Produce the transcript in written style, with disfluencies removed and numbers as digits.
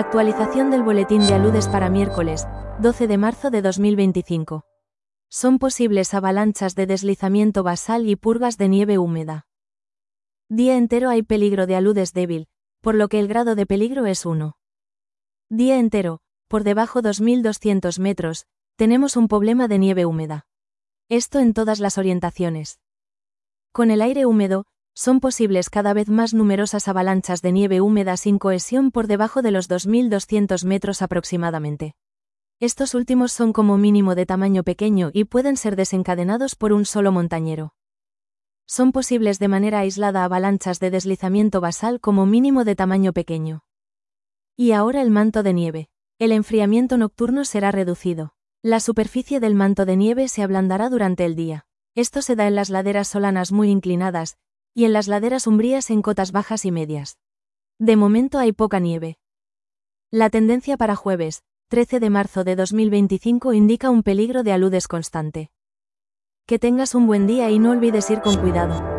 Actualización del boletín de aludes para miércoles, 12 de marzo de 2025. Son posibles avalanchas de deslizamiento basal y purgas de nieve húmeda. Día entero hay peligro de aludes débil, por lo que el grado de peligro es 1. Día entero, por debajo 2200 metros, tenemos un problema de nieve húmeda. Esto en todas las orientaciones. Con el aire húmedo, son posibles cada vez más numerosas avalanchas de nieve húmeda sin cohesión por debajo de los 2200 metros aproximadamente. Estos últimos son como mínimo de tamaño pequeño y pueden ser desencadenados por un solo montañero. Son posibles de manera aislada avalanchas de deslizamiento basal como mínimo de tamaño pequeño. Y ahora el manto de nieve. El enfriamiento nocturno será reducido. La superficie del manto de nieve se ablandará durante el día. Esto se da en las laderas solanas muy inclinadas, y en las laderas umbrías en cotas bajas y medias. De momento hay poca nieve. La tendencia para jueves, 13 de marzo de 2025 indica un peligro de aludes constante. Que tengas un buen día y no olvides ir con cuidado.